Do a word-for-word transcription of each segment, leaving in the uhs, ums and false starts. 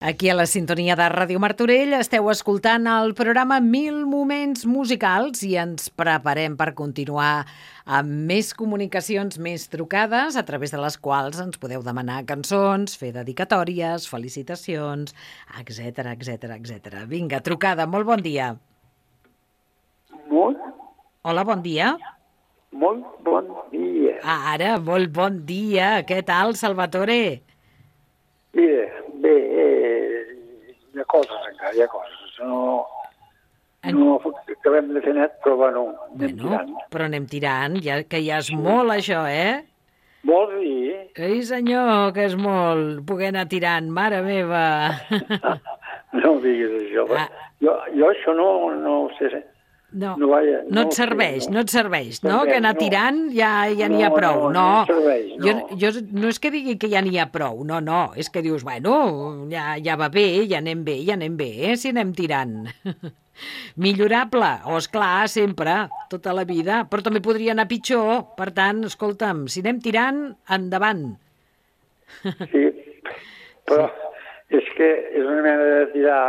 Aquí a la sintonia de Ràdio Martorell esteu escoltant el programa Mil Moments Musicals i ens preparem per continuar amb més comunicacions, més trucades, a través de les quals ens podeu demanar cançons, fer dedicatòries, felicitacions, etcètera, etcètera, etcètera. Vinga, trucada, molt bon dia. Molt, Hola, bon dia. molt bon dia. Ah, ara, molt bon dia. Què tal, Salvatore? Bé, bé, eh, hi ha coses encara, hi ha coses. No, no acabem de fer net, però bueno, anem Bueno, tirant. però anem tirant, ja, que ja és molt això, eh? Vols dir? Ei, senyor, que és molt poder anar tirant, mare meva. No diguis això. Ah. Jo, jo això no, no ho sé. No, No, vaja, no no et ho sé, serveix, no. no et serveix, no? Serveix, Que anar no. tirant ja ja n'hi ha No, prou, no, no. no serveix, Jo, no. jo no és que digui que ja n'hi ha prou, no, no, és que dius, bueno, ja, ja va bé, ja anem bé, ja anem bé, eh, si anem tirant. Millorable, o esclar, sempre, tota la vida, però també podria anar pitjor, per tant, escolta'm, si anem tirant, endavant. Sí, però és que és una mena de tirar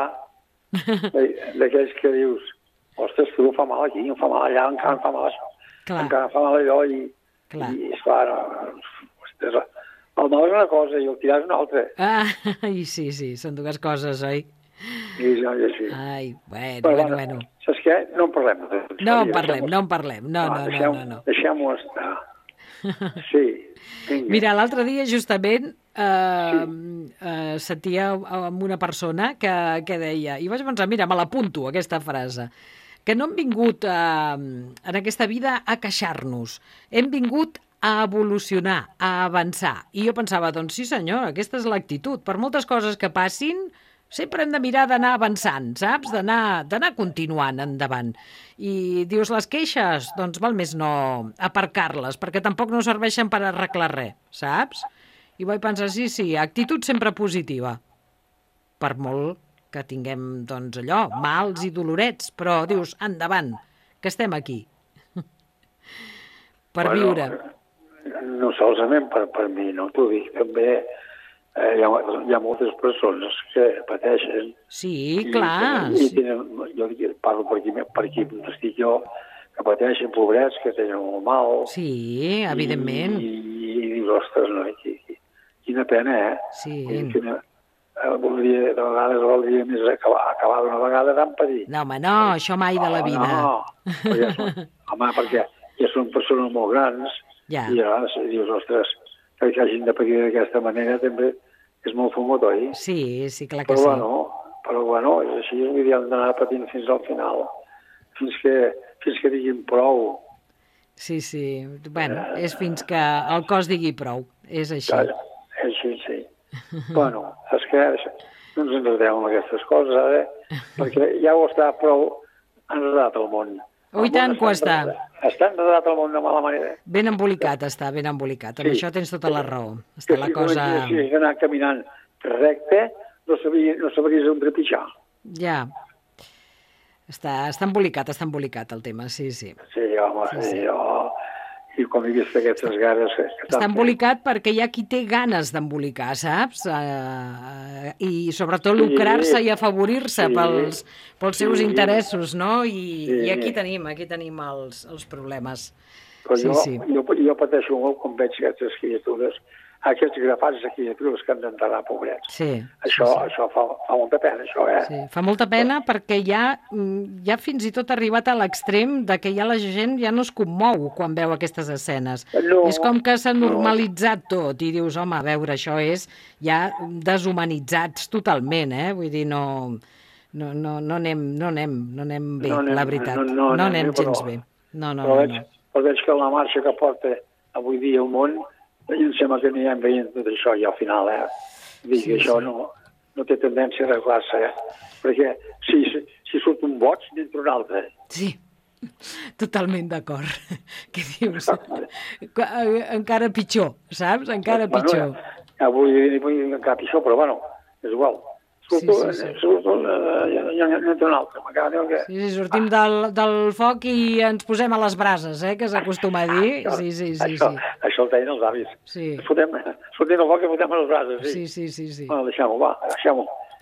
de- d'aquells que dius, ostres, tu em fa mal aquí, em fa mal allà, encara em fa mal això, Clar. encara em fa mal allò, i, Clar. i esclar, no, ostres, el mal és una cosa i el tirar és una altra. Ah, i sí, sí, són dues coses, oi? I ja, ja sí. Ai, bueno, Però, bueno, bueno. saps què? No en parlem. de tot No això, en parlem, deixem-ho- no en parlem, no, Ah, no, no, deixem- no, no. Deixem-ho estar. Sí, vinga. Mira, l'altre dia justament eh, eh, sentia amb una persona que, que deia, i vaig pensar, mira, me l'apunto aquesta frase, que no hem vingut eh, en aquesta vida a queixar-nos, hem vingut a evolucionar, a avançar. I jo pensava, doncs sí senyor, aquesta és l'actitud. Per moltes coses que passin, sempre hem de mirar d'anar avançant, saps? D'anar d'anar continuant endavant. I dius, les queixes, doncs val més no aparcar-les, perquè tampoc no serveixen per arreglar res, saps? I vaig pensar, sí, sí, actitud sempre positiva. Per molt que tinguem, doncs, allò, mals i dolorets, però dius, endavant, que estem aquí. Per Bueno, viure. No solament per, per mi, no t'ho dic, també eh, hi, ha, hi ha moltes persones que pateixen. Sí, i clar. tenen- I Sí. tenen, jo dic, parlo per aquí, per aquí estic jo, que pateixen, pobrets, que tenen molt mal. Sí, evidentment. I, i, i dius, ostres, no, qui, qui, quina pena, eh? Sí. Quina, eh, voldria, de vegades voldria més acabar, acabar d'una vegada tan petit. No, home, no, això mai de la vida. No, no, ja són, home, perquè ja són persones molt grans. Ja. I a vegades dius, ostres, que hagin de patir d'aquesta manera també és molt fumut, oi? Sí, sí, clar que Però sí. bueno, però bueno, és així, vull dir, hem d'anar patint fins al final, fins que, fins que diguin prou. Sí, sí. Bueno, és fins que el cos digui prou. És així. Calla, així, sí. Bueno, saps què? No ens enredem amb aquestes coses, ara, perquè ja ho està prou enredat el món. Oh, i El tant món que ho està. enredat. Està enredat el món de mala manera. Ben embolicat està, ben embolicat. Amb Sí. això tens tota la raó. Està Que la si cosa... comencessis a anar caminant recte, no, sabria, no sabries on trepitjar. Ja. Està, està embolicat, està embolicat el tema, sí, sí. Sí, home, Sí, sí, sí. jo... I com he vist aquestes ganes... Que, que Està estan embolicat perquè hi ha qui té ganes d'embolicar, saps? Uh, I sobretot Sí, lucrar-se i afavorir-se sí, pels, pels seus sí. interessos, no? I, Sí. i aquí tenim, aquí tenim els, els problemes. Però Sí, jo, sí. jo, jo pateixo molt quan veig aquestes criatures, aquests grafats de criatures que han d'enterrar, pobrets. Sí, Això, sí, sí. això fa, fa molta pena, això, eh? Sí, fa molta pena perquè ja, mm, ja fins i tot ha arribat a l'extrem de que ja la gent ja no es commou quan veu aquestes escenes. No, és com que s'ha no. normalitzat tot i dius, home, a veure, això és ja deshumanitzats totalment, eh? Vull dir, no, no, no, no, anem, no, anem, no anem bé, No anem- la veritat. no- no no anem anem bé, però- gens bé. No, no, però, no, veig, no. però veig que la marxa que porta avui dia el món, i em sembla que anirem veient tot això i al final, eh? Dic, Sí, això sí. no, no té tendència a arreglar-se, eh? Perquè si, si, si surt un boig, n'entra un altre. Sí, totalment d'acord. Què dius? Que- Encara pitjor, saps? Encara pitjor. Ja vull dir, vull dir encara pitjor, però bueno, és igual. Surto, Sí, sí, sí. surto, eh, ja, ja, ja n'entra un altre. M'acaba de dir que... Sí, sí, sortim del, del foc i ens posem a les brases, eh, que s'acostuma a dir. Sí, sí, sí, això, sí. això el deien els avis. Sí. Fotem, sortim del foc i fotem a les brases, sí. Sí, sí, sí, sí. Bueno, deixem-ho, va, deixem-ho.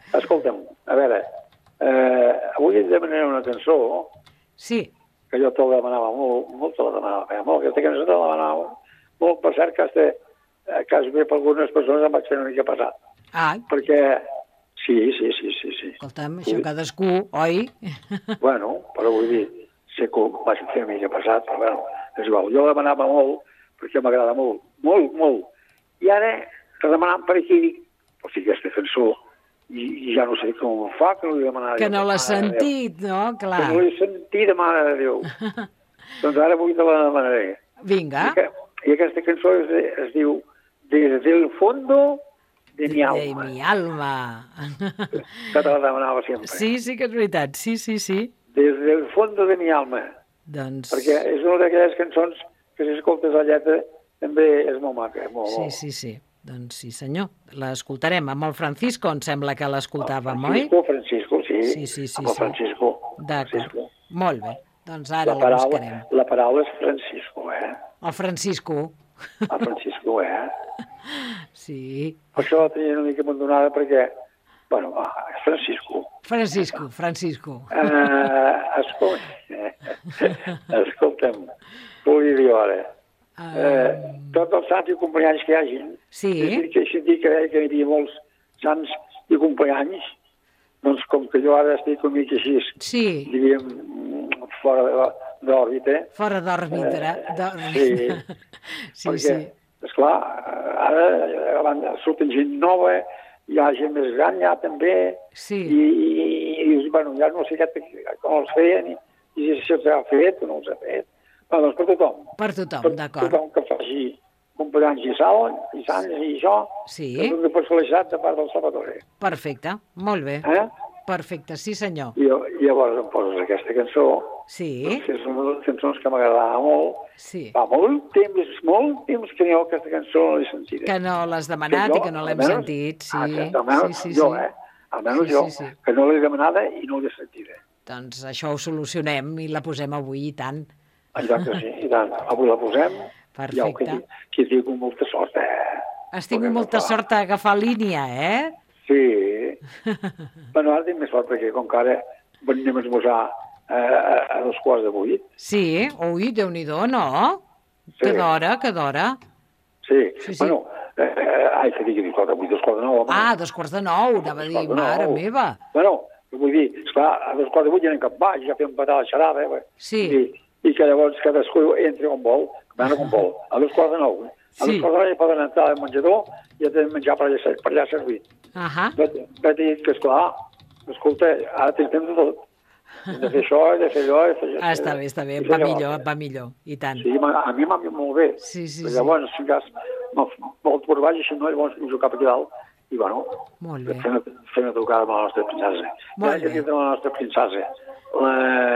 Escolta'm, a veure, eh, avui et demanaré una cançó Sí. que jo te la demanava molt, molt te la demanava, eh, molt, aquesta cançó te la demanava molt, per cert que este, eh, cas bé per algunes persones em vaig fer una mica passat. Ai, Perquè, sí, sí, sí, sí, sí. escolta'm, això cadascú, oi? Bueno, però vull dir, sé que ho vaig fer una mica passat, però bueno, és igual. Jo la demanava molt, perquè m'agrada molt, molt, molt. I ara, que demanant per aquí, dic, o sigui, aquesta cançó, i, i ja no sé com ho fa, que no li demanava. Que no l'has sentit, no? Clar. Que no l'he sentit, mare de Déu. Doncs ara avui te la demanaré. Vinga. I, que, i aquesta cançó es, es diu Desde el fondo de mi alma. De mi alma. Que te la demanava sempre. Sí, sí que és veritat, sí, sí, sí. Desde el fondo de mi alma. Doncs... Perquè és una d'aquelles cançons que si escoltes la lletra també és molt maca. Molt, Sí, molt. sí, sí. Doncs sí, senyor. L'escoltarem. Amb el Francisco em sembla que l'escoltàvem, oi? Francisco, Francisco, sí. Sí, sí, sí, Amb el sí. Francisco. D'acord. Francisco. Molt bé. Doncs ara La la paraula, buscarem. la paraula és Francisco, eh? El Francisco. El Francisco, eh? Sí. Per això la tenia una mica abandonada perquè, bueno, va, és Francisco. Francisco, Francisco. Uh, escolta, escolta'm, volia dir ara. Uh, tots els sants i companys que hi hagin, Sí. que he sentit que deia que hi havia molts sants i companys, doncs com que jo ara estic una mica així, Sí. diríem, fora de- d'òrbita. Fora d'òrbita. Eh, sí, Sí, perquè, sí. esclar, ara a banda, surten gent nova, hi ha gent més gran ja també, Sí. i, i, i bueno, ja no sé què, com els feien, i, i si els ha fet o no els ha fet. Bueno, doncs per tothom. Per tothom, Per d'acord. tothom que faci companys i sal, i sants i això, Sí. és una personalitat de part del Salvatore. Perfecte, molt bé. Eh? Perfecte, sí senyor. I, I llavors em poses aquesta cançó, Sí, que és una de les cançons que m'agradava molt. sí. Fa molt temps, molt temps que jo aquesta cançó no l'he sentida. Que no l'has demanat jo, i que no l'hem almenys, sentit, sí. ah, que almenys Sí, sí, jo, sí. eh? Almenys Sí, jo, sí, sí. que no l'he demanada i no l'he sentida. Doncs això ho solucionem i la posem avui i tant. Allò que sí, i tant. Avui la posem. Perfecte. Ja, que, que tinc molta sort, eh? Has tingut molta sort a agafar línia, eh? Sí. Bueno, ara tinc més sort perquè com que ara venim a esmorzar eh, a, a dos quarts de vuit. Sí, ui, Déu-n'hi-do, no? Sí. Que d'hora, que d'hora. Sí. Sí, sí. Bueno, eh, eh, ai, que digui, escolta, avui dos quarts de nou, home. Ah, dos quarts de nou, anava a dir, Dos quarts de mare nou. meva. Bueno, vull dir, esclar, a dos quarts de vuit ja anem cap baix, ja fem petar la xarada, eh? Sí. I, I que llavors cadascú entri on vol, bueno, com vol. A dos quarts de nou. A Sí. dos quarts de nou ja poden entrar al menjador i ja tenen menjar per allà, per allà servit. Ahà. Vaig dir que, esclar, escolta, ara tens temps de tot. Hem de fer això, hem de fer allò... Hem de fer allò. Ah, està bé, està bé, I va allò. millor, va millor, i tant. Sí, ma- a mi m'ha anat molt bé. Sí, sí, Però sí. llavors, si cas, molt per baix, així no, llavors pujo cap aquí dalt, i bueno, Molt bé. fem, fem una trucada amb la nostra princesa. Molt Ja que bé. tindrem la nostra princesa, la,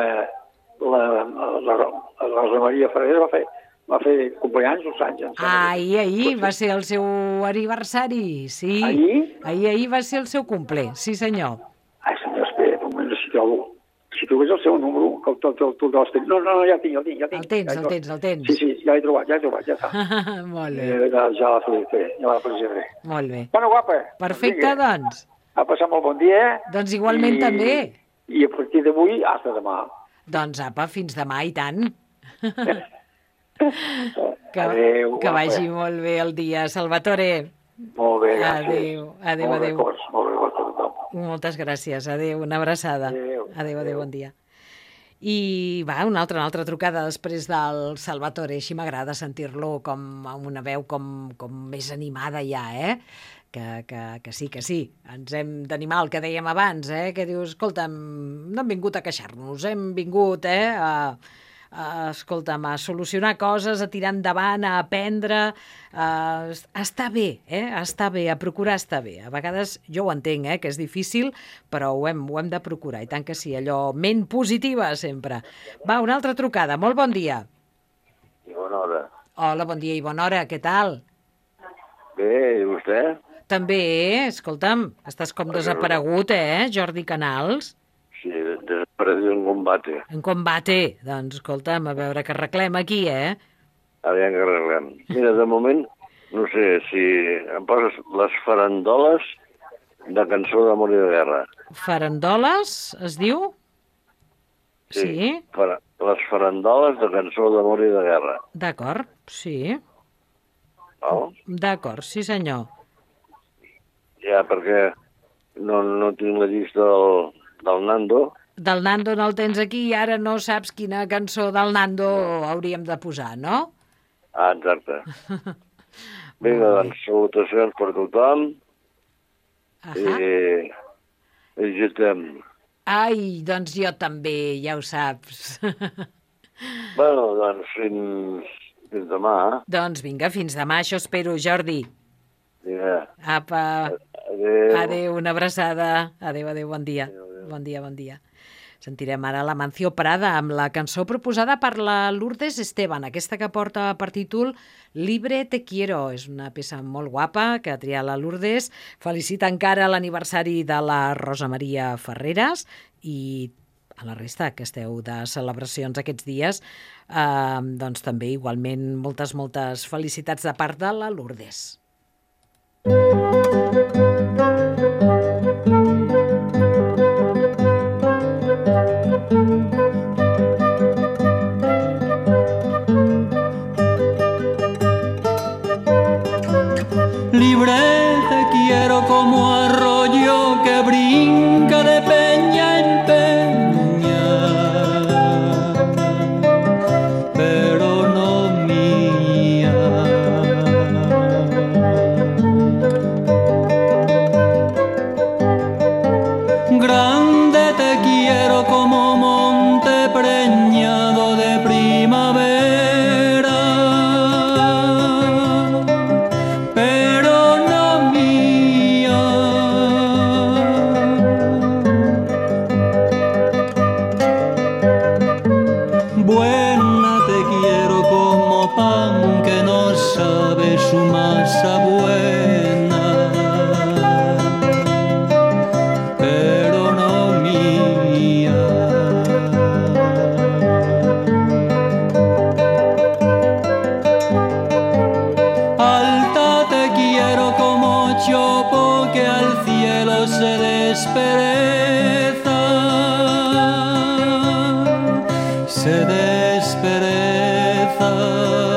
la, la, la Rosa Maria Ferrer va fer, va fer compleanys uns anys. em sembla. Ahir, ahir va ser el seu aniversari, sí. Ahir? Ahir, ahir va ser el seu cumple, sí senyor. Ai, senyor, espera, un moment, si trobo... Si trobés el seu número, que el, el, el, el, el, no, no, no, ja el tinc, ja el tinc. Ja El tens, ja el tens, el tens. Sí, sí, ja l'he trobat, ja l'he trobat, ja està. Molt bé, Eh, ja, ja la felicitaré, ja la felicitaré. molt bé. Bueno, guapa. Perfecte, vinga, doncs. Ha passat molt bon dia. Doncs igualment també. I a partir d'avui, hasta demà. Doncs apa, fins demà i tant. Que, Adéu, que guapa. vagi molt bé el dia. Salvatore, Molt bé, gràcies. adéu, adéu, molt adéu. Records, molt records per tothom. Moltes gràcies, adéu, una abraçada. Adéu, Adéu, adéu, adéu. bon dia. I va, una altra, una altra trucada després del Salvatore. Així m'agrada sentir-lo com amb una veu com, com més animada ja, eh? Que, que, que sí, que sí. Ens hem d'animar, el que dèiem abans, eh? Que dius, escolta'm, no hem vingut a queixar-nos, hem vingut, eh? A, a, escolta'm, a solucionar coses, a tirar endavant, a aprendre, a, a estar bé, eh? A estar bé, a procurar estar bé. A vegades jo ho entenc, eh? Que és difícil, però ho hem, ho hem de procurar, i tant que sí, allò, ment positiva sempre. Va, una altra trucada, molt bon dia. I bona hora. Hola, bon dia i bona hora, què tal? Bé, i vostè? També, escolta'm, estàs com desaparegut, eh, Jordi Canals? Sí, desaparecido en combate. En combate. Doncs, escolta'm, a veure què arreglem aquí, eh? Aviam que arreglem. Mira, de moment, no sé, si em poses les farandoles de cançó d'amor i de guerra. Farandoles, es diu? Sí. sí. Fara, les farandoles de cançó d'amor i de guerra. D'acord, sí. No? D'acord, sí senyor. Ja, perquè no, no tinc la llista del, del Nando. Del Nando no el tens aquí i ara no saps quina cançó del Nando no. hauríem de posar, no? Ah, exacte. Vinga, doncs, salutacions per tothom. Ahà. I, i ja estem. Ai, doncs jo també, ja ho saps. Bueno, doncs fins, fins demà. Doncs vinga, fins demà, això espero, Jordi. Vinga. Apa. Adéu. Adéu, una abraçada. Adéu, adéu, bon dia. Adéu, adéu. Bon dia, bon dia. Sentirem ara l'Amancio Prada amb la cançó proposada per la Lourdes Esteban, aquesta que porta per títol Libre te quiero. És una peça molt guapa que ha triat la Lourdes. Felicita encara l'aniversari de la Rosa Maria Ferreras i a la resta que esteu de celebracions aquests dies, eh, doncs també igualment moltes, moltes felicitats de part de la Lourdes. Libre te quiero como arroyo que brinca de peña en peña, pero no mía. Grande te quiero como monte preñado de primavera. Su masa buena, pero no mía. Alta te quiero como chopo que al cielo se despereza, se despereza.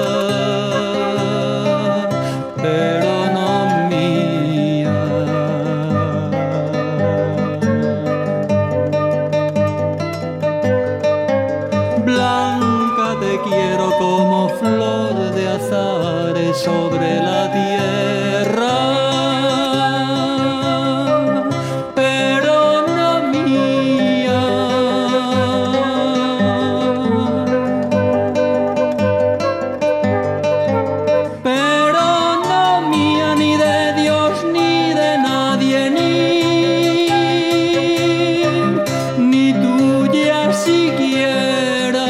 Sobre la tierra, pero no mía. Pero no mía, ni de Dios, ni de nadie, ni, ni tuya siquiera.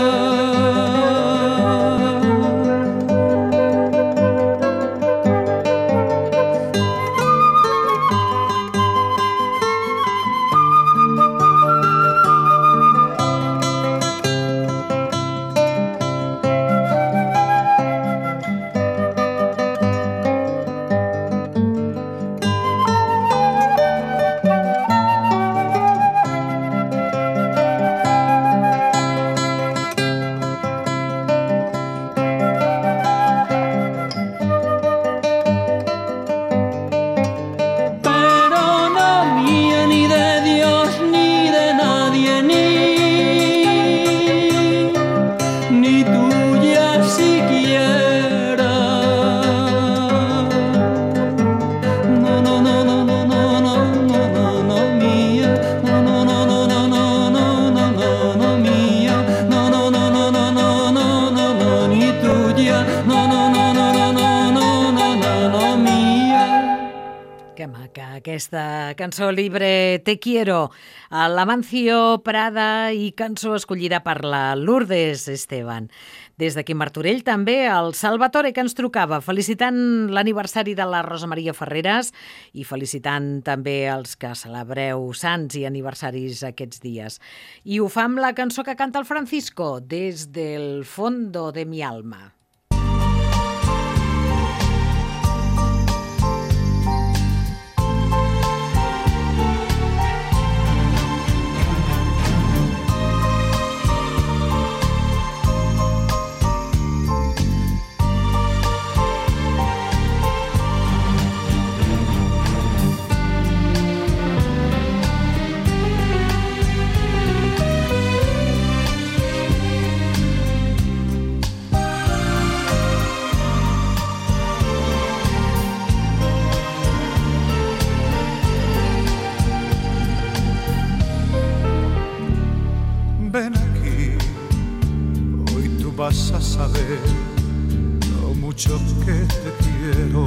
Aquesta cançó Libre te quiero, l'Amancio Prada i cançó escollida per la Lourdes Esteban. Des d'aquí Martorell també el Salvatore que ens trucava felicitant l'aniversari de la Rosa Maria Ferreras i felicitant també els que celebreu sants i aniversaris aquests dies. I ho fa amb la cançó que canta el Francisco, Des del fondo de mi alma. vas a saber lo mucho que te quiero.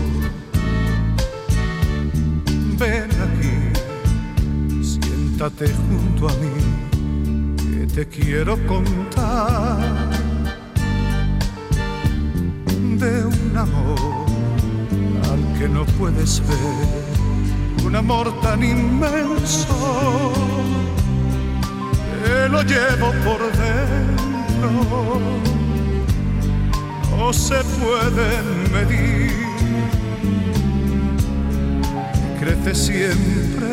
Ven aquí, siéntate junto a mí, que te quiero contar de un amor al que no puedes ver, un amor tan inmenso que lo llevo por dentro, no se pueden medir, crece siempre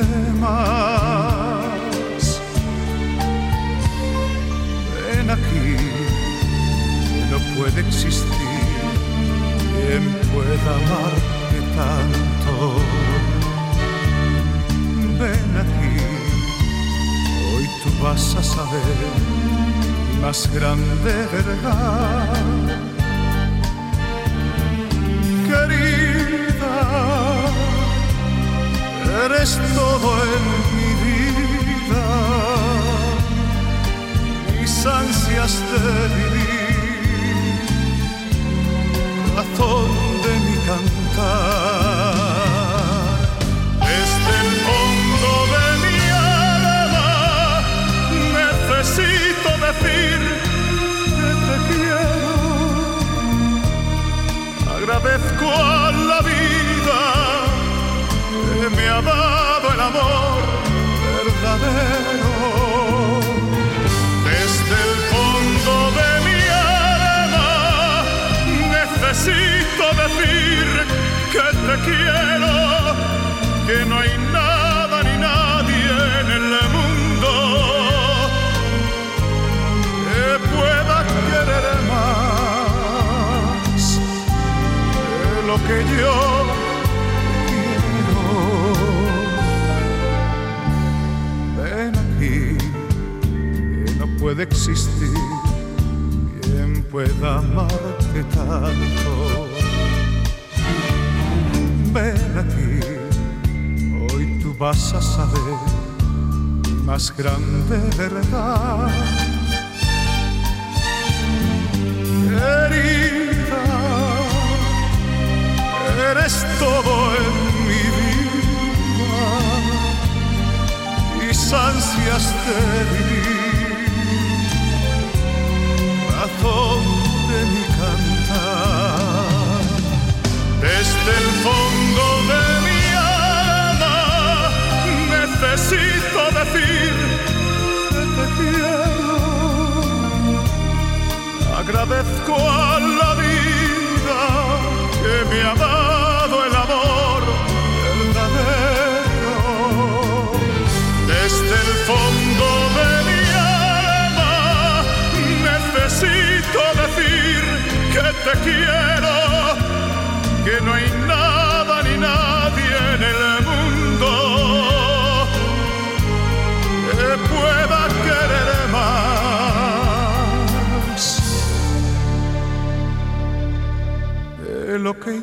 más. Ven aquí, que no puede existir quien pueda amarte tanto. Ven aquí, hoy tú vas a saber mi más grande verdad. Querida, eres todo en mi vida, mis ansias de vivir, razón de mi cantar. Desde el fondo de mi alma necesito decir que te quiero. Agradezco a la vida que me ha dado el amor verdadero. Desde el fondo de mi alma necesito decir que te quiero, que no hay nada ni nadie en el mundo que pueda querer más de lo que yo puede existir quien pueda amarte tanto. Ven aquí, hoy tú vas a saber mi más grande verdad. Querida, eres todo en mi vida, mis ansias de vivir, razón de mi cantar. Desde el fondo de mi alma necesito decir que te quiero. Agradezco a la vida que me ha dado el amor verdadero. Desde el fondo de mi necesito decir que te quiero, que no hay nada ni nadie en el mundo que pueda querer más de lo que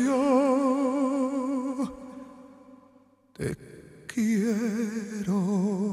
yo te quiero.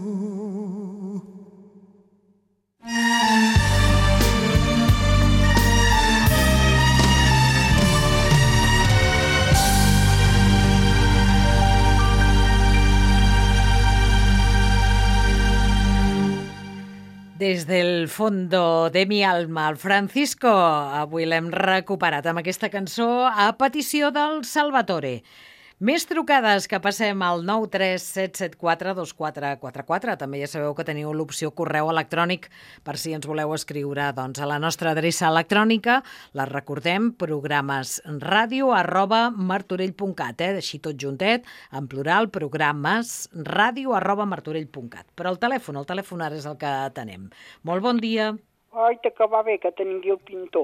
Des del fondo de mi alma, el Francisco, avui l'hem recuperat amb aquesta cançó a petició del Salvatore. Més trucades, que passem al nou tres set set quatre dos quatre quatre quatre. També ja sabeu que teniu l'opció correu electrònic per si ens voleu escriure doncs, a la nostra adreça electrònica. La recordem, programesradio arroba martorell punt cat, eh? Així tot juntet, en plural, programesradio arroba martorell punt cat. Però el telèfon, el telèfon ara és el que tenem. Molt bon dia. Ai, que va bé que tingui el pintor.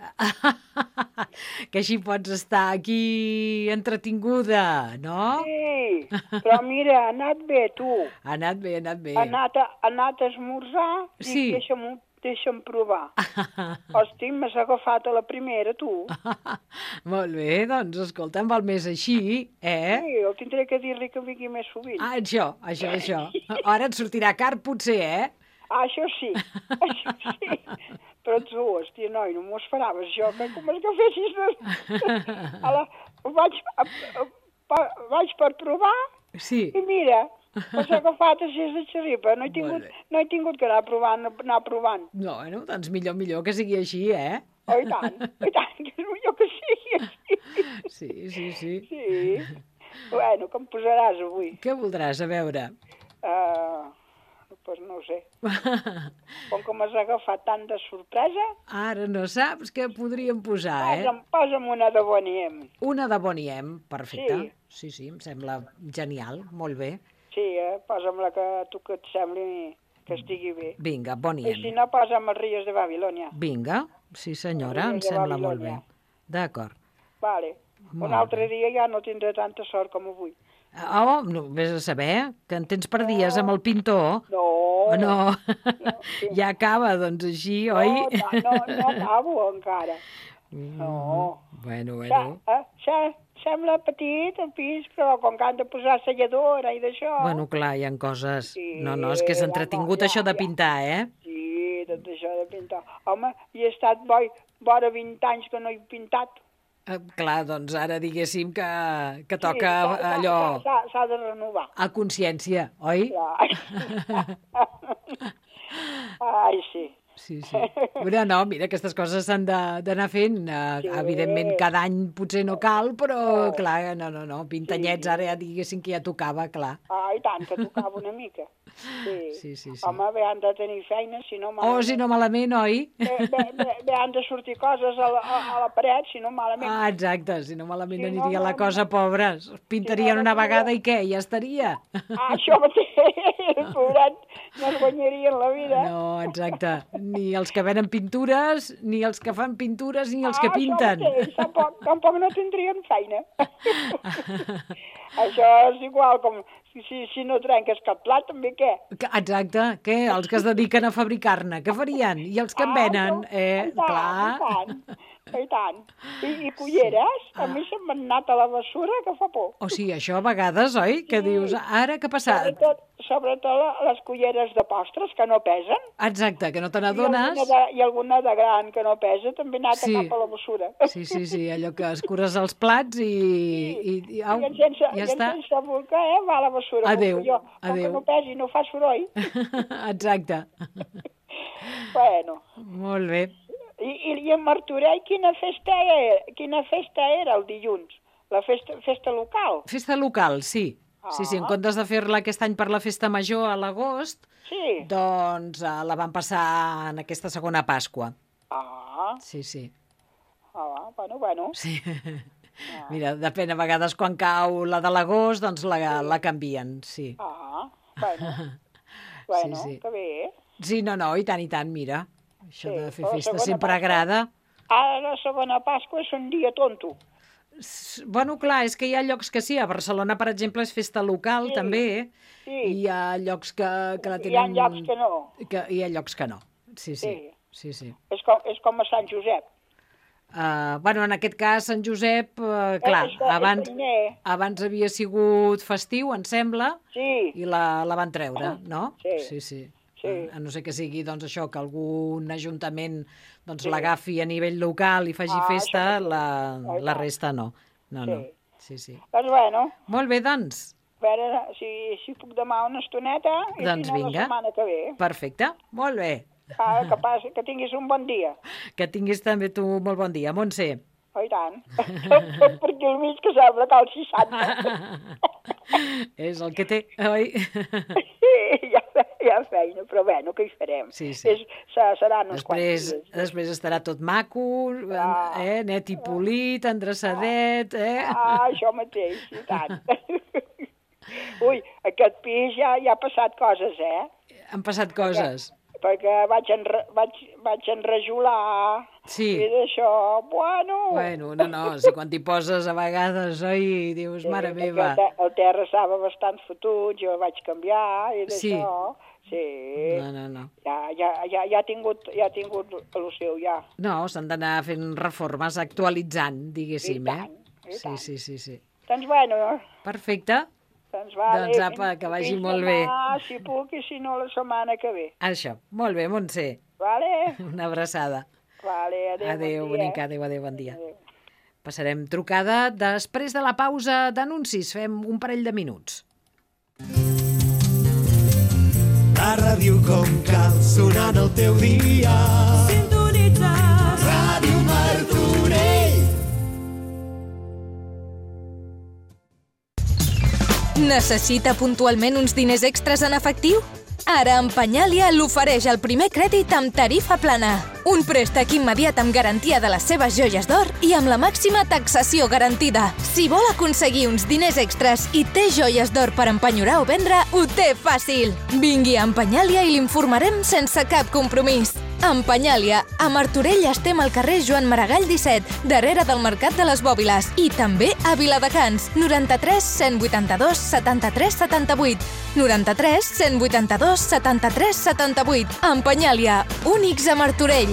Que així pots estar aquí entretinguda, no? Sí, però mira, ha anat bé, tu. Ha anat bé, ha anat bé. Ha anat a, ha anat a esmorzar i sí. deixa'm, deixa'm provar. Hosti, m'has agafat a la primera, tu. Molt bé, doncs escolta, em val més així, eh? Sí, jo tindré que dir-li que vingui més sovint. Ah, això, això, això. Ara et sortirà car, potser, eh? Ah, això sí, això sí. però tu, hòstia, noi, no m'ho esperaves, jo, que com és que fessis... A la, vaig, a, a, a, vaig per provar Sí. i mira, m'has agafat així de xerripa. No he tingut, no he tingut que anar provant, anar provant. No, bueno, doncs millor, millor que sigui així, eh? Oh, i tant, i tant, que és millor que sigui així. Sí, sí, sí. Sí. Bueno, què em posaràs avui? Què voldràs, a veure? Uh, pues no ho sé. Com que m'has agafat tant de sorpresa, Ara no saps què podríem posar, eh? posa'm, posa'm una de Boniem. Una de Boniem, perfecte. Sí. Sí, sí, em sembla genial, molt bé. Sí, eh? Posa'm la que a tu que et sembli que estigui bé. Vinga, I si Boniem. no, posa'm els Ries de Babilònia. Vinga, sí senyora, em Ries de sembla molt bé. Babilònia. D'acord. Vale. Molt Un altre dia ja no tindré tanta sort com avui. Oh, no, vés a saber, que en tens per dies amb el pintor. No. O no? no sí. Ja acaba, doncs, així, No, oi? no, no, no acabo encara. No. Bueno, Se, bueno. eh, se, sembla petit el pis, però com que han de posar selladora i d'això... Bueno, clar, hi ha coses. Sí, No, no, és que és ja, entretingut ja, això de ja. pintar, eh? Sí, tot això de pintar. Home, i he estat boi, vora vint anys que no he pintat. Eh, Clar, doncs ara diguéssim que, que Sí, toca s'ha- s'ha- allò s'ha- S'ha de renovar. a consciència, oi? Ja. Ai, sí. Sí, sí. Però no, mira, aquestes coses s'han de- d'anar fent. Eh, Sí. Evidentment, cada any potser no cal, però, No. clar, no, no, no. Pintanyets ara ja diguéssim que ja tocava, clar. Ah, i tant, que tocava una mica. Sí, Sí, sí, sí. Home, bé, han de tenir feina, si no... Oh, si no malament, oi? Bé, bé, bé, bé, han de sortir coses a la, a, a la paret, si no malament. Ah, exacte, si no malament Sí, no, aniria no, la cosa, pobres. Pintarien no, una no, vegada no. i què? Ja estaria. Ah, això mateix, pobret, no es guanyarien la vida. No, exacte. Ni els que venen pintures, ni els que fan pintures, ni els que Ah, pinten. Això mateix, tampoc, tampoc no tindrien feina. Això és igual, com si, si, si no trenques cap plat, també què? Que- Exacte, què? Els que es dediquen a fabricar-ne, què farien? I els que en venen? no, Eh, i tant, clar. I tant, i tant. I, i culleres, a mi se m'han anat a la bessura que fa por. O sigui, això a vegades, oi? Que dius, ara què ha passat? Sobretot, sobretot la- les culleres de postres, que no pesen. Exacte, que no te I n'adones. alguna, de, I alguna de gran que no pesa, també ha anat Sí. cap a la bessura. Sí, sí, sí, allò que escures els plats i... i, i au, I en sense, ja i en està. sense bolcar, eh, va a la bessura. Adéu, Com que jo, com adéu. que no pesi, no fa soroll. Exacte. Bueno, Molt bé. i, i, i en Martorell quina festa era? Quina festa era el dilluns? La festa, festa local? Festa local, sí. Sí, sí, en Ah. comptes de fer-la aquest any per la festa major a l'agost, Sí. doncs eh, la van passar en aquesta segona Pasqua. Ah, Sí, sí. ah, bueno, bueno. Sí. Mira, depèn, a vegades quan cau la de l'agost, doncs la, la canvien, sí. Ah, bueno. Bueno, sí. que bé. Sí, no, no, i tant, i tant, mira. Això Sí, de fer però la festa segona sempre Pasqua- agrada. Ara la segona Pasqua és un dia tonto. S- Bueno, clar, és que hi ha llocs que sí. A Barcelona, per exemple, és festa local, Sí, també. sí. I hi ha llocs que, que la Hi tenen... ha llocs que no. Que, hi ha llocs que no. Sí, sí. Sí. Sí, sí. És com, és com a Sant Josep. Uh, bueno, en aquest cas, Sant Josep, uh, clar, és que- és abans, primer. abans havia sigut festiu, em sembla, Sí, i la, la van treure, no? Sí. Sí, sí. Sí. A no ser que sigui, doncs, això, que algun ajuntament doncs, l'agafi a nivell local i faci Ah, festa, això la, sí. la resta no. No, no. Sí. Sí, sí. doncs bueno, Molt bé, doncs. a veure si, si puc demà una estoneta i Doncs si no vinga. la setmana que ve. Perfecte. Molt bé. Ah, que, passi, que tinguis un bon dia. Que tinguis també tu molt bon dia, Montse. Oh, i tant. Tot per aquí al mig que sembla que al seixanta. És el que té, oi? Sí, hi ha, hi ha feina, però bueno, què hi farem? Sí, sí. És, se- seran uns Després, quants dies. després estarà tot maco, Ah. eh, net i polit, endreçadet, eh? Ah, això mateix, i tant. Ui, aquest pis ja, ja ha passat coses, eh? Han passat coses. Perquè vaig, enre, vaig, vaig enrajolar Sí. i d'això, bueno... Bueno, no, no, si quan t'hi poses a vegades, oi, dius, mare perquè meva. El, te, el terra estava bastant fotut, jo vaig canviar i Sí. d'això... Sí. No, no, no. Ja, ja, ja, ja, ha tingut, ja ha tingut el seu, ja. No, s'han d'anar fent reformes, actualitzant, diguéssim, I tant, eh? i Sí, tant. sí, sí, sí. Doncs bueno, Perfecte. doncs vale. Doncs apa, que vagi Fins molt demà, bé. si puc, i si no, la setmana que ve. Això, molt bé, Montse. Vale. Una abraçada. Vale, adéu, Adéu, bon dia. bonica, adéu, adéu, bon dia. Adéu. Passarem trucada després de la pausa d'anuncis. Fem un parell de minuts. La ràdio com cal, sonant el teu dia. Sintonitzar Ràdio Martorell. Necessita puntualment uns diners extras en efectiu? Ara Empenyàlia l'ofereix el primer crèdit amb tarifa plana. Un préstec immediat amb garantia de les seves joies d'or i amb la màxima taxació garantida. Si vol aconseguir uns diners extras i té joies d'or per empenyorar o vendre, ho té fàcil. Vingui a Empenyàlia i l'informarem sense cap compromís. Empenyàlia, a Martorell estem al carrer Joan Maragall disset, darrere del Mercat de les Bòbiles, i també a Viladecans, noranta-tres cent vuitanta-dos setanta-tres setanta-vuit, noranta-tres cent vuitanta-dos setanta-tres setanta-vuit. Empenyàlia, únics a Martorell.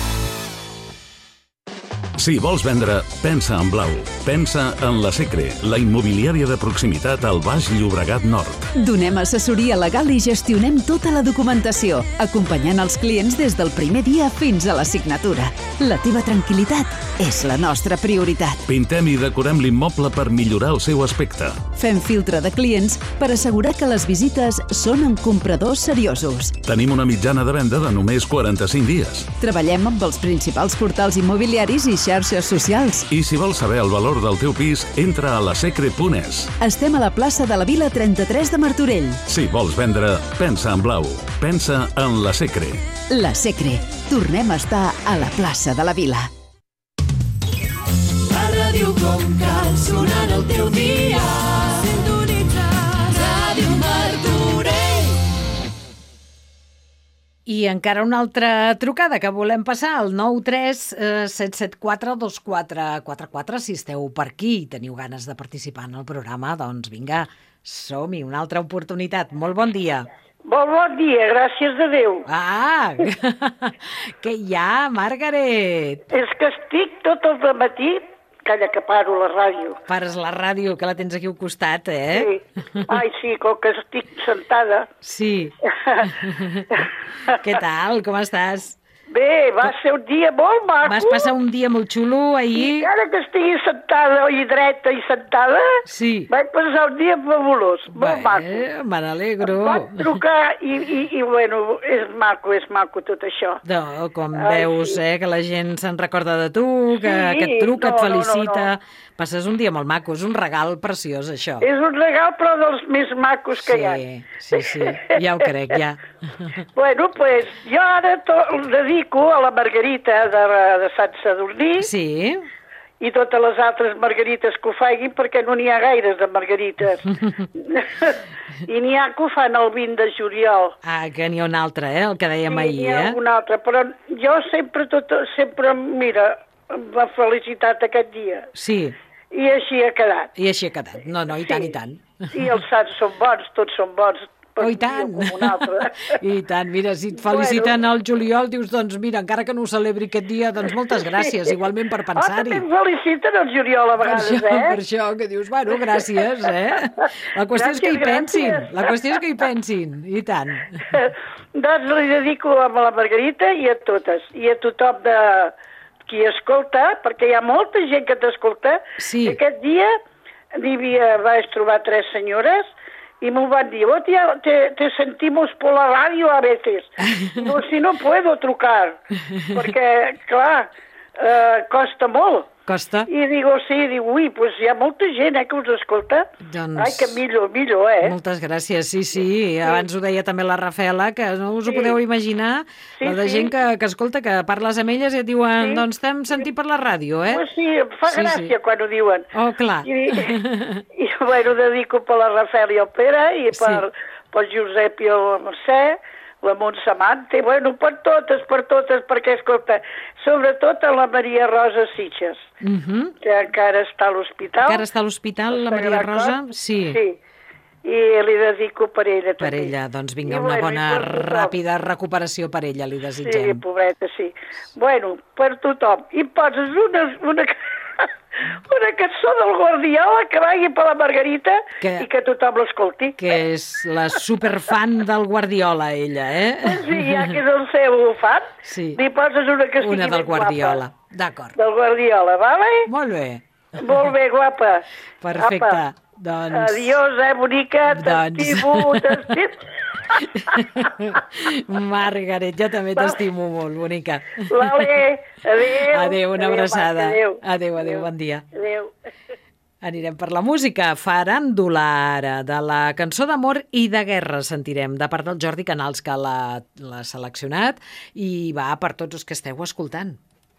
Si vols vendre, pensa en blau. Pensa en la Secre, la immobiliària de proximitat al Baix Llobregat Nord. Donem assessoria legal i gestionem tota la documentació, acompanyant els clients des del primer dia fins a la signatura. La teva tranquil·litat és la nostra prioritat. Pintem i decorem l'immoble per millorar el seu aspecte. Fem filtre de clients per assegurar que les visites són amb compradors seriosos. Tenim una mitjana de venda de només quaranta-cinc dies. Treballem amb els principals portals immobiliaris i xarxes socials. I si vols saber el valor del teu pis, entra a la secre punt es. Estem a la plaça de la Vila trenta-tres de Martorell. Si vols vendre, pensa en blau. Pensa en la Secre. La Secre. Tornem a estar a la plaça de la Vila. La ràdio com cal, sonant el teu dia. Sintonitzar Ràdio Martorell. I encara una altra trucada que volem passar, al nou tres set set quatre dos quatre quatre quatre. Si esteu per aquí i teniu ganes de participar en el programa, doncs vinga, som-hi, una altra oportunitat. Molt bon dia. Molt bon dia, gràcies a Déu. Ah, què hi ha, Margaret? És que estic tot el matí, calla que paro la ràdio. Pares la ràdio, que la tens aquí al costat, eh? Sí. Ai, sí, com que estic sentada. Sí. Què tal, com estàs? Bé, va ser un dia molt maco. Vas passar un dia molt xulo ahir? I encara que estigui sentada i dreta i sentada, sí. Vaig passar un dia fabulós, molt Bé, maco. me n'alegro. Vaig trucar i, i, i, bueno, és maco, és maco tot això. No, com Ai, veus, sí. eh, que la gent se'n recorda de tu, que, Sí, que et truca, no, et no, no, felicita. no. Passes un dia molt maco, és un regal preciós, això. És un regal, però dels més macos que sí, hi ha. Sí, sí, ja ho crec, ja. Bueno, pues, jo ara to el dedico a la Margarita de, de Sant Sadurní. Sí. I totes les altres margarites que ho facin, perquè no n'hi ha gaires de margarites. I n'hi ha que ho fan el vint de juliol. Ah, que n'hi ha un altre, eh, el que dèiem Sí, ahir, n'hi ha eh? un altre, però jo sempre, tot, sempre, mira, m'ha felicitat aquest dia. Sí. I així ha quedat. I així ha quedat. No, no, i tant, i tant. I els sants són bons, tots són bons. Oh, i tant. Com un altre. I tant, mira, si et feliciten al juliol, dius, doncs mira, encara que no ho celebri aquest dia, doncs moltes gràcies, Sí. igualment per Ah, pensar-hi. també em feliciten el juliol a vegades, per això, eh? Per això, que dius, bueno, gràcies, eh? La qüestió és que hi Gràcies, pensin, gràcies. la qüestió és que hi pensin, i tant. Doncs li dedico a la Margarita i a totes, i a tothom de qui escolta, perquè hi ha molta gent que t'escolta. Sí. Aquest dia n'hi havia, vaig trobar tres senyores y me van a decir, oh, tía, te, te sentimos por la radio a veces. Digo, si no puedo trucar, perquè, clar, eh, costa molt. Costa? I digo, sí, digo, ui, pues hi ha molta gent eh, que us escolta. Doncs... Ai, que millor, millor, eh? Moltes gràcies, sí, sí. Abans ho deia també la Rafaela, que no us ho Sí. podeu imaginar, Sí, la de sí. gent que, que escolta, que parles amb elles i et diuen, Sí. doncs t'hem sentit per la ràdio, eh? Pues sí, em fa Sí, sí. gràcia quan ho diuen. Oh, clar. I, i bueno, dedico per la Rafael i el Pere, i per, Sí. per Josep i el Mercè, la Montsamante, bueno, per totes, per totes, perquè, escolta, sobretot a la Maria Rosa Sitges, Uh -huh. que encara està a l'hospital. Encara està a l'hospital, la Maria Rosa? Sí. Sí, i li dedico per ella Per també. ella, doncs vinga, I una bueno, bona, i per tothom. ràpida recuperació per ella, li Sí, desitgem. pobreta, sí. Bueno, per tothom. I em poses una, una, una cançó del Guardiola que vagi per la Margarita que, i que tothom l'escolti. Que és la superfan del Guardiola, ella, eh? Sí, ja que és el seu fan, sí. li poses una que estigui Una del ben guapa. Guardiola, d'acord. Del Guardiola, vale? Molt bé. Molt bé, guapa. Perfecte. Apa. Doncs... Adiós, eh, bonica, doncs... t'estimo, t'estimo. Margaret, jo també t'estimo molt, bonica. Vale, adéu. Adéu, una abraçada. Adéu, adéu, adéu, bon dia. Adéu. Anirem per la música. Faràndula ara, de la cançó d'amor i de guerra sentirem, de part del Jordi Canals, que l'ha seleccionat, i va per tots els que esteu escoltant.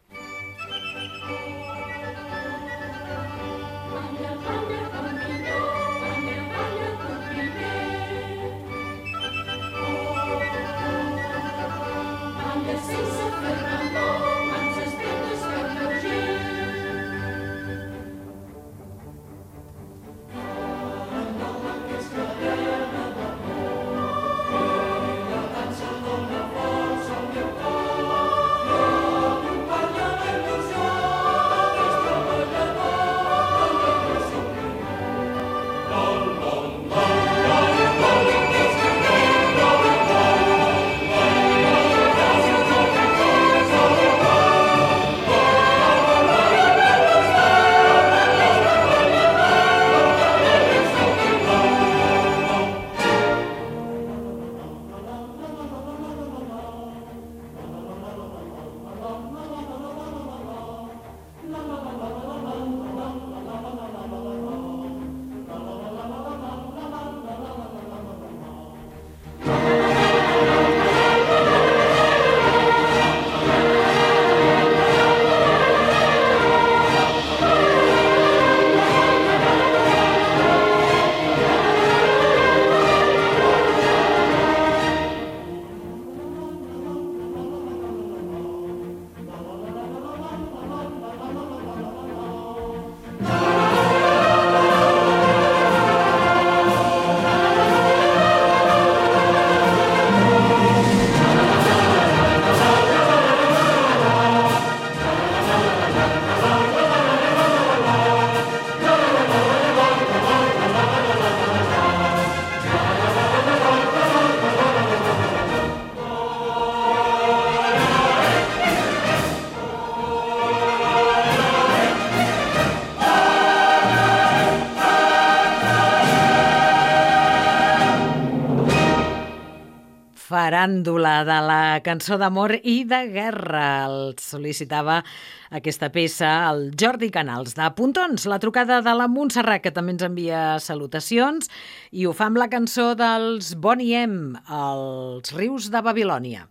Faràndula, de la cançó d'amor i de guerra. El sol·licitava aquesta peça el Jordi Canals, de Pontons. La trucada de la Montserrat, que també ens envia salutacions, i ho fa amb la cançó dels Boney M, Els rius de Babilònia.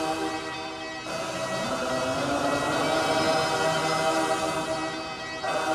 Ah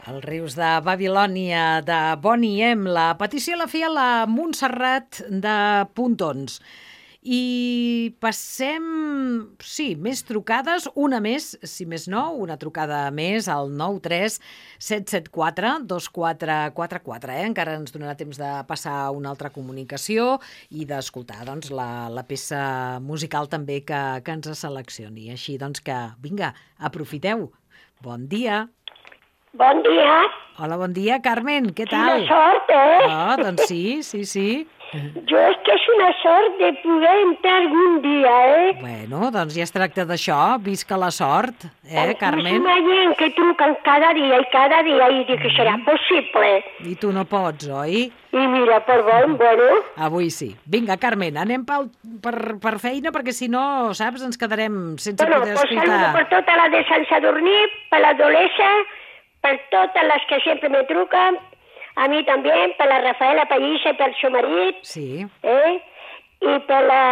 Els rius de Babilònia, de Bonnie M. La petició la feia la Montserrat de Pontons. I passem, sí, més trucades, una més, si més no, una trucada més al nou tres set set quatre dos quatre quatre quatre. Eh? Encara ens donarà temps de passar una altra comunicació i d'escoltar doncs, la, la peça musical també que, que ens seleccioni. Així doncs que, vinga, aprofiteu. Bon dia. Bon dia. Hola, bon dia, Carmen, què tal? Quina sort, eh? Oh, doncs sí, sí, sí. Jo és que és una sort de poder entrar algun dia, eh? Bueno, doncs ja es tracta d'això, visca la sort, eh, Carmen? És una gent que truquen cada dia i cada dia i dic que serà possible. I tu no pots, oi? I mira, per bon, bueno... Avui sí. Vinga, Carmen, anem pel, per, per feina, perquè si no, saps, ens quedarem sense bueno, poder pues escoltar. saludo per tota la de Sant Sadurní, per la Dolesa, per totes les que sempre me truquen, a mi també, per la Rafaela Pallissa i pel seu marit, sí. eh? I per la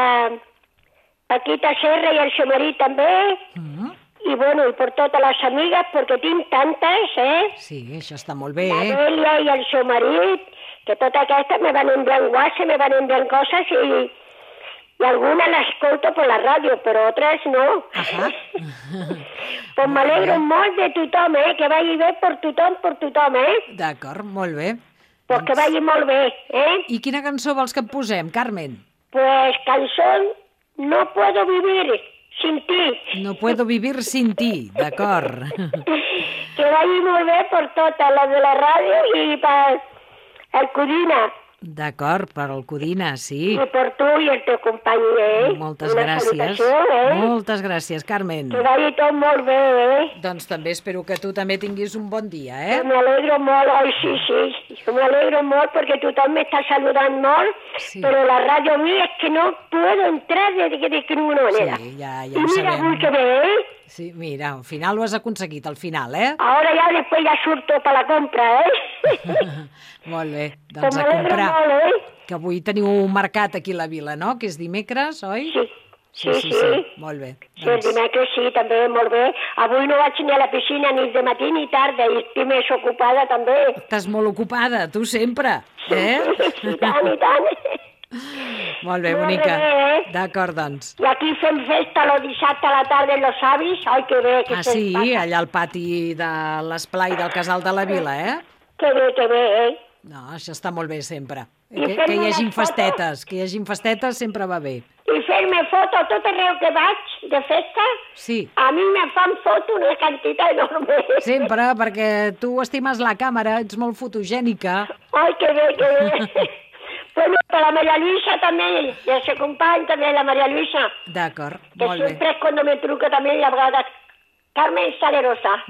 Paquita Serra i el seu marit també, Mm. i bueno, i per totes les amigues, perquè tinc tantes, eh? Sí, això està molt bé, La eh? Delia i el seu marit, que totes aquestes me van enviant WhatsApp, me van enviant coses i, i algunes l'escolto per la ràdio, però altres no. Ahà. Pues m'alegro molt de tothom, eh? Que vagi bé per tothom, per tothom, eh? D'acord, molt bé. Pues que vagi molt bé, eh? I quina cançó vols que et posem, Carmen? Pues cançó No puedo vivir sin ti. No puedo vivir sin ti, d'acord. Que vagi molt bé per totes les de la ràdio i per el Codina. D'acord, per el Codina, sí. I per tu i el teu company, eh? Moltes Una gràcies. salutació, eh? Moltes gràcies, Carmen. Que vagi tot molt bé, eh? Doncs també espero que tu també tinguis un bon dia, eh? Que m'alegro molt, oi, sí, sí. Que m'alegro molt perquè tothom m'està saludant molt, Sí. però la ràdio mía és que no puedo entrar de, de, de ninguna manera. Sí, ja, I ja ho mira, sabem. avui que bé, eh? Sí, mira, al final ho has aconseguit, al final, eh? Ahora ya después ya surto per la compra, eh? Molt bé, Pues doncs a m'alegro comprar. molt, eh? Que avui teniu un mercat aquí a la vila, no? Que és dimecres, oi? Sí, Sí, sí, sí. sí. Molt bé. Sí, el dimecres sí, també, molt bé. Avui no vaig ni a la piscina ni de matí ni tarda i estic més ocupada també. Estàs molt ocupada, tu sempre, eh? I tant, i tant. Molt bé, Molt bonica. bé, eh? D'acord, doncs. I aquí fem festa lo dissabte a la tarda en los avis. Ai, que bé, que Ah, se sí, passa. allà al pati de l'esplai del Casal de la Vila, eh? Que bé, que bé, eh? No, això està molt bé sempre. I Que, fem que hi unes hagin fotos. festetes, que hi hagin festetes sempre va bé. I fer-me foto a tot arreu que vaig de festa, Sí, a mi me fan foto una quantitat enorme. sempre, perquè tu estimes la càmera, ets molt fotogènica. Ai, que bé, que bé. Bueno, per la Maria Luisa també, i el seu company també, la Maria Luisa, D'acord, que molt bé. sempre és quan me truca també i a vegades Carmen Salerosa.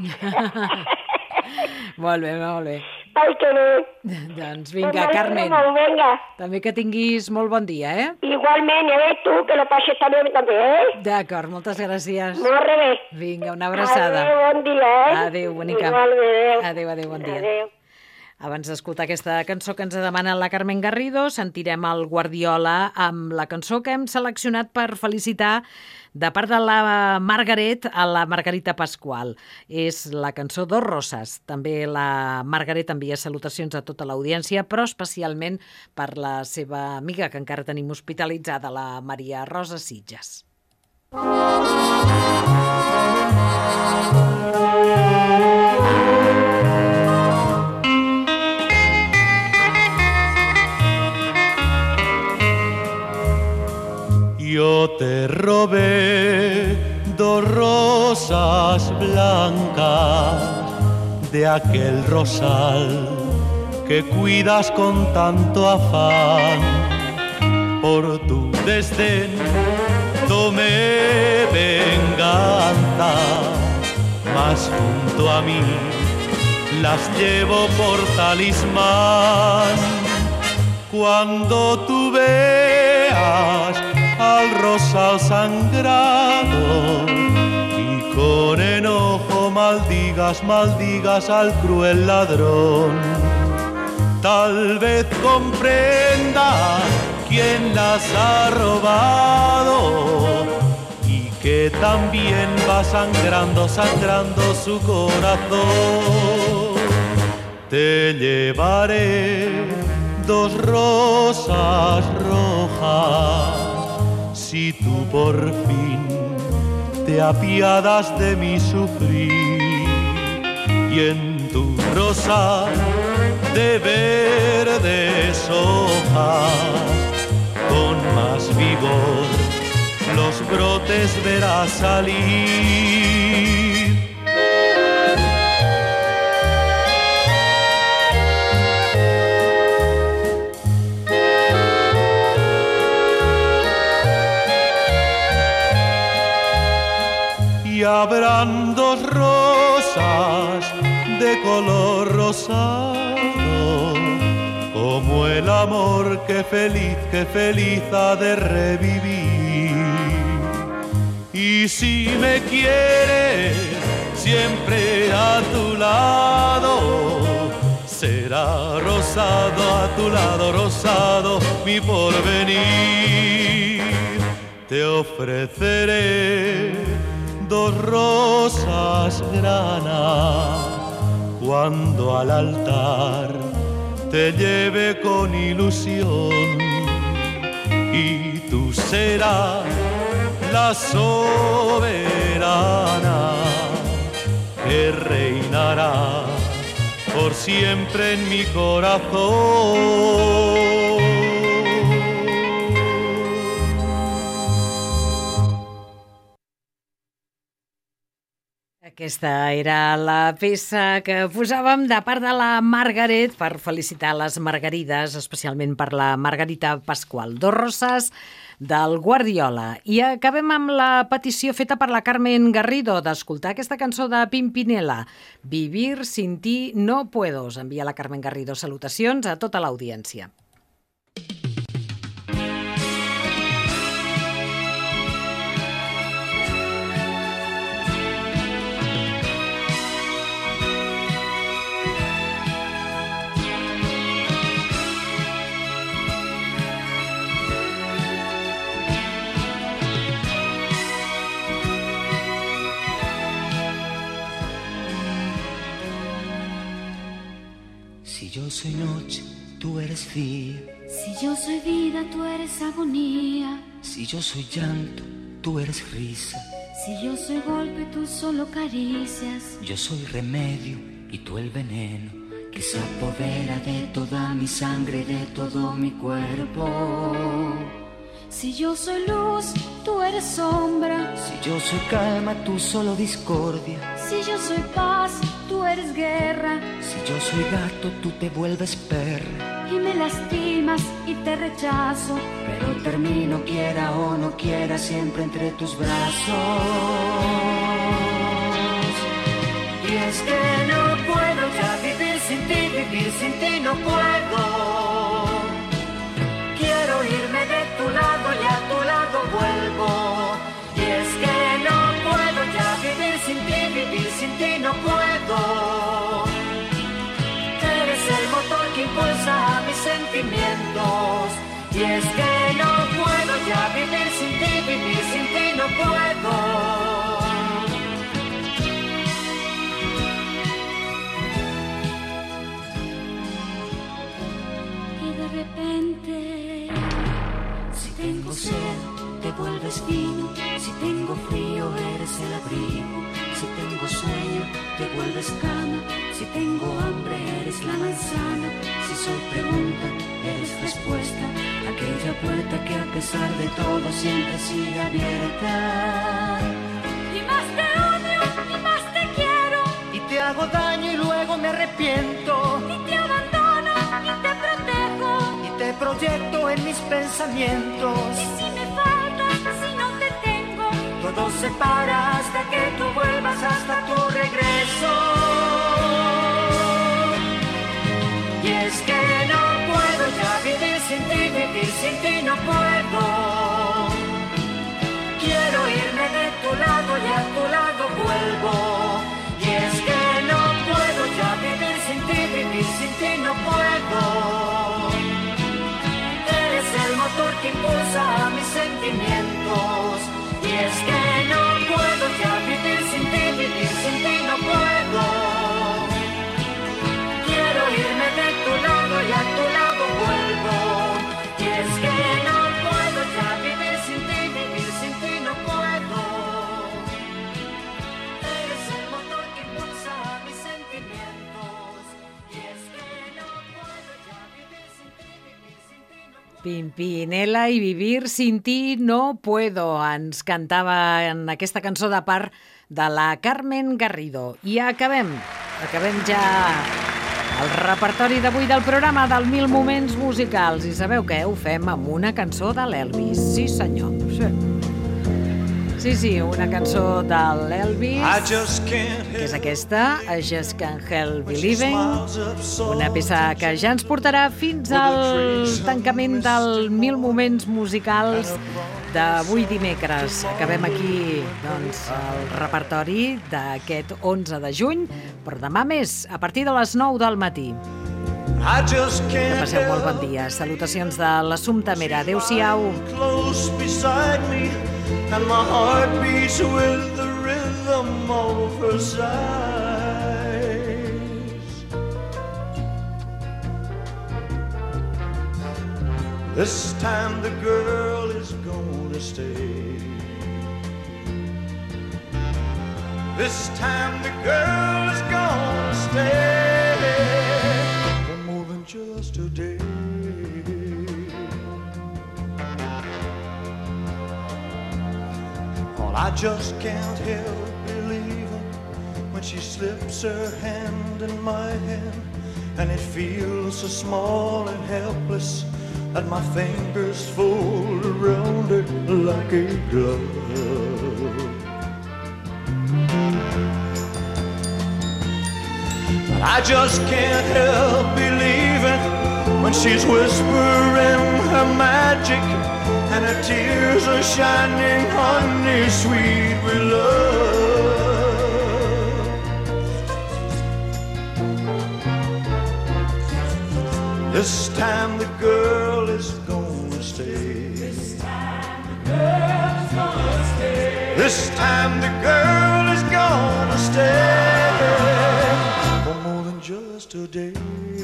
Molt bé, molt bé. Ai, que bé. Doncs Pues vinga, m'alegro Carmen, molt, vinga. també que tinguis molt bon dia, eh? Igualment, eh, tu, que lo passes també, també, eh? D'acord, moltes gràcies. Molt bé. Vinga, una abraçada. Adéu, bon dia, eh? Adéu, bonica. Igualment, Adéu, adéu, bon dia. Adéu. Abans d'escoltar aquesta cançó que ens demana la Carmen Garrido, sentirem el Guardiola amb la cançó que hem seleccionat per felicitar de part de la Margaret a la Margarita Pasqual. És la cançó Dos Roses. També la Margaret envia salutacions a tota l'audiència, però especialment per la seva amiga que encara tenim hospitalitzada, la Maria Rosa Sitges. Yo te robé dos rosas blancas de aquel rosal que cuidas con tanto afán. Por tu desdén tomé venganza, mas junto a mí las llevo por talismán. Cuando tú veas al rosal sangrado y con enojo maldigas, maldigas al cruel ladrón, tal vez comprendas quién las ha robado y que también va sangrando, sangrando su corazón. te llevaré dos rosas rojas si tú por fin te apiadas de mi sufrir, y en tu rosa de verdes hojas con más vigor los brotes verás salir. Y habrán dos rosas de color rosado, como el amor que feliz, que feliz ha de revivir. Y si me quieres siempre a tu lado, será rosado a tu lado, rosado mi porvenir. Te ofreceré dos rosas grana cuando al altar te lleve con ilusión, y tú serás la soberana que reinará por siempre en mi corazón. Aquesta era la peça que posàvem de part de la Margaret per felicitar les margarides, especialment per la Margarita Pascual. Dos roses del Guardiola. I acabem amb la petició feta per la Carmen Garrido d'escoltar aquesta cançó de Pimpinela, Vivir sin ti no puedo. Us envia la Carmen Garrido. Salutacions a tota l'audiència. Si yo soy noche, tú eres día. Si yo soy vida, tú eres agonía. Si yo soy llanto, tú eres risa. Si yo soy golpe, tú solo caricias. Yo soy remedio y tú el veneno que se apodera de toda mi sangre y de todo mi cuerpo. Si yo soy luz, tú eres sombra. Si yo soy calma, tú solo discordia. Si yo soy paz, tú eres guerra. Si yo soy gato, tú te vuelves perra. Y me lastimas y te rechazo, pero termino quiera o no quiera siempre entre tus brazos. Y es que no puedo ya vivir sin ti, vivir sin ti no puedo. Quiero irme de tu lado y a tu lado vuelvo. Y es que no puedo ya vivir sin ti, vivir sin ti no puedo. Eres el motor que impulsa a mis sentimientos. Y es que no puedo ya vivir sin ti, vivir sin ti no puedo. Y de repente, si tengo sed, te vuelves vino. Si tengo frío, eres el abrigo. Si tengo sueño, te vuelves cama. Si tengo hambre, eres la manzana. Si soy pregunta, eres respuesta. Aquella puerta que a pesar de todo siempre sigue abierta. Y más te odio, y más te quiero. Y te hago daño y luego me arrepiento. Y te abandono, y te protejo. Y te proyecto en mis pensamientos. Y si me faltas, si no te tengo, todo se para hasta que tú vuelvas, hasta tu regreso. Y es que no puedo ya vivir sin ti, vivir sin ti no puedo. Quiero irme de tu lado y a tu lado vuelvo. Y es que no puedo ya vivir sin ti, vivir sin ti no puedo. Eres el motor que impulsa a mis sentimientos. Y es que no puedo ya vivir sin ti, vivir sin ti no puedo. Quiero Pimpinela i vivir sin ti no puedo, ens cantava en aquesta cançó de part de la Carmen Garrido. I acabem, acabem ja el repertori d'avui del programa del Mil Moments Musicals. I sabeu què? Ho fem amb una cançó de l'Elvis. Sí, senyor. Sí. Sí, sí, una cançó de l'Elvis, que és aquesta, I Just Can't Help Believing, una peça que ja ens portarà fins al tancament del Mil Moments Musicals d'avui dimecres. Acabem aquí, doncs, el repertori d'aquest onze de juny, però demà més, a partir de les nou del matí. Que passeu molt bon dia. Salutacions de l'Assumpta Mera. Adéu-siau. And my heart beats with the rhythm of her sighs. This time the girl is gonna stay. This time the girl is gonna stay for more than just a day. I just can't help believing when she slips her hand in my hand, and it feels so small and helpless that my fingers fold around it like a glove. But I just can't help believing when she's whispering her magic, and her tears are shining honey sweet with love. This time the girl is gonna stay. This time the girl is gonna stay. This time the girl is gonna stay for more than just a day.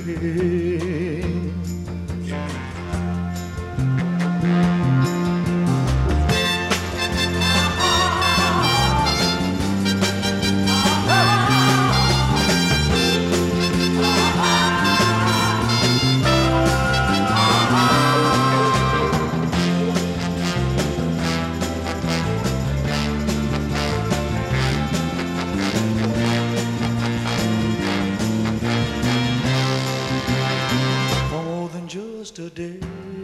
Today.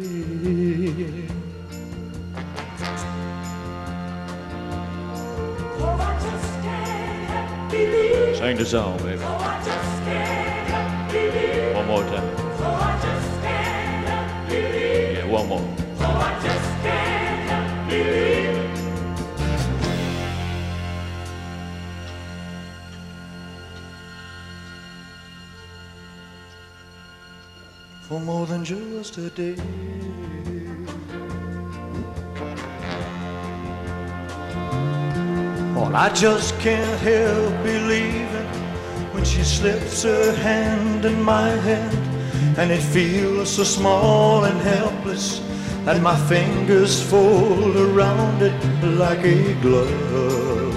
Oh, I just can't believe. Sing the song, baby. Oh, I just can't believe. One more time. Oh, I just can't believe. Yeah, one more. Oh, I just can't believe. For more than just a day. Oh, I just can't help believing when she slips her hand in my hand, and it feels so small and helpless that my fingers fold around it like a glove.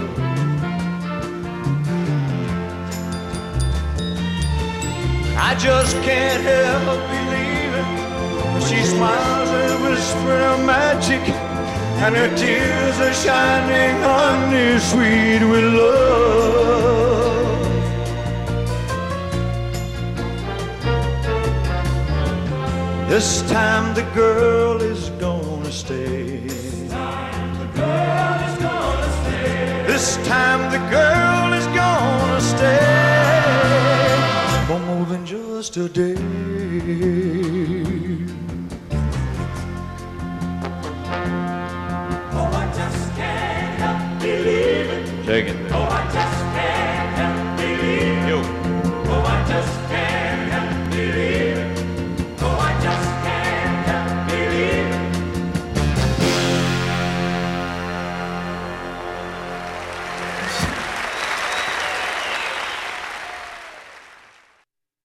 I just can't help believing when she smiles and whispers her magic, and her tears are shining honey sweet with love. This time the girl is gonna stay. This time the girl is gonna stay. This time the girl is gonna stay for more than just a day. Oh, I just can't help believing. Take it.